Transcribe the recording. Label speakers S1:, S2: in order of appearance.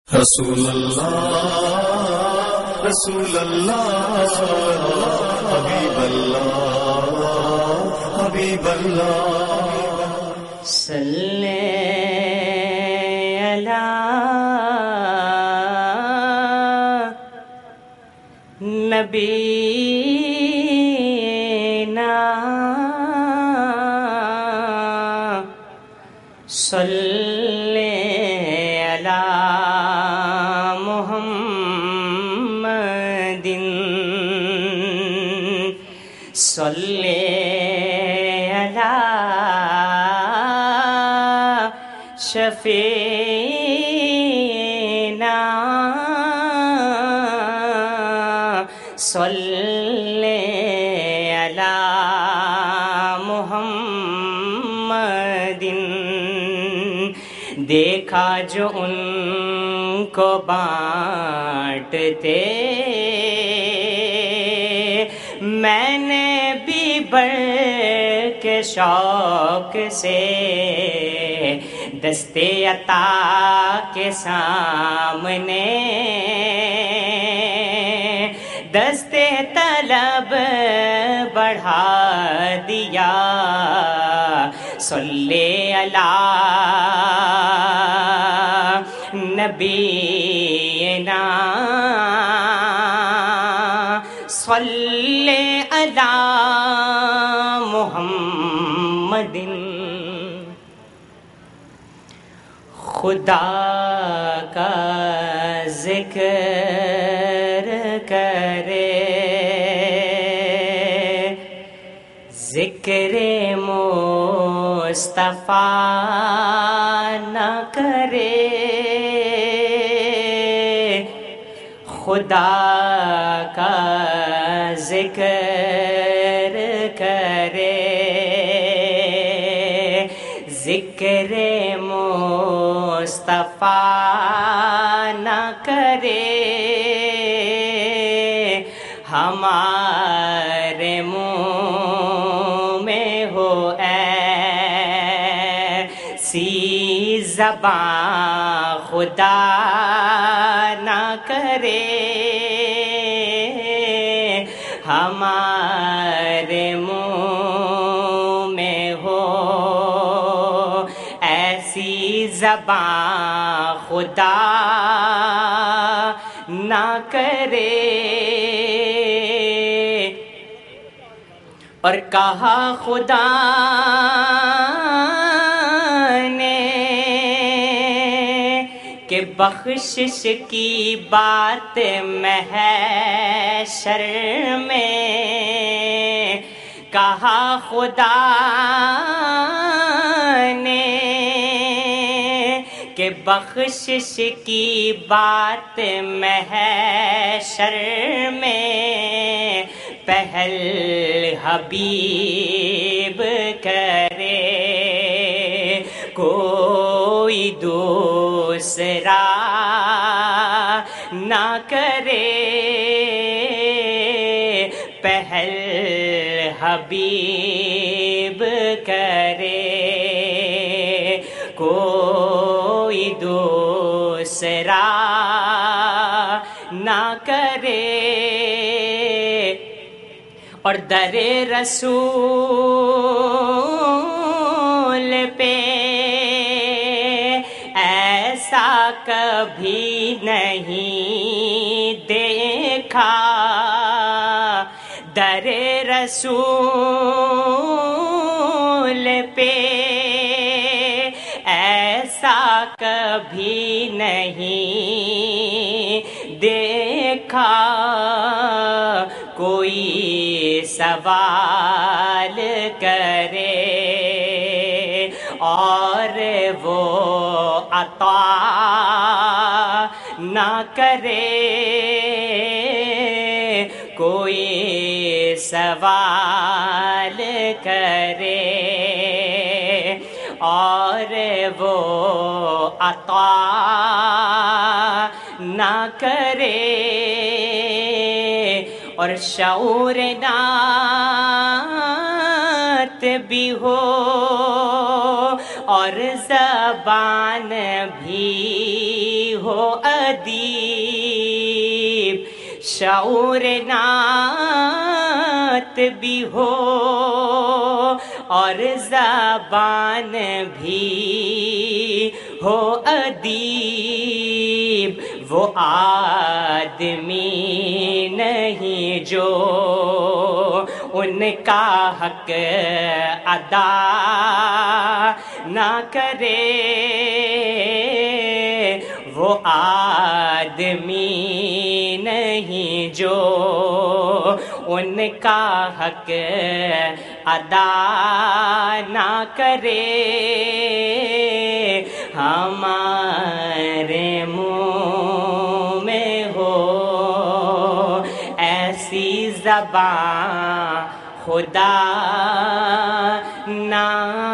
S1: رسول اللہ رسول اللہ حبیب اللہ حبیب اللہ
S2: صلی علی نبینا صلی علی محمد صلی علی شفیعنا صلی علی محمد دیکھا جو ان کو بانٹتے میں نے بھی بڑھ کے شوق سے دستے عطا کے سامنے دستے طلب بڑھا دیا صلی علی نبینا صلی علی محمد خدا کا ذکر کرے ذکر مصطفیٰ نہ کرے خدا کا ذکر کرے ذکر مصطفیٰ نہ کرے ہمارے منہ میں ہو ایسی زبان خدا نہ کرے ہمارے منہ میں ہو ایسی زبان خدا نہ کرے اور کہا خدا نے کہ بخشش کی بات محشر میں کہا خدا نے کہ بخشش کی بات محشر میں پہل حبیب کرے کوئی دوسرا نہ کرے پہل حبیب کرے کوئی دوسرا نہ کرے اور در رسول پہ ایسا کبھی نہیں دیکھا در رسول پہ ایسا کبھی نہیں دیکھا کوئی سوال کرے اور وہ عطا نہ کرے کوئی سوال کرے اور وہ عطا نہ کرے اور شعور نعت بھی ہو اور زبان بھی ہو ادیب، شعور نعت بھی ہو اور زبان بھی ہو ادیب، وہ آدمی نہیں جو ان کا حق ادا نہ کرے، وہ آدمی نہیں جو ان کا حق ادا نہ کرے۔ ہمارے منہ میں ہو ایسی زبان خدا نہ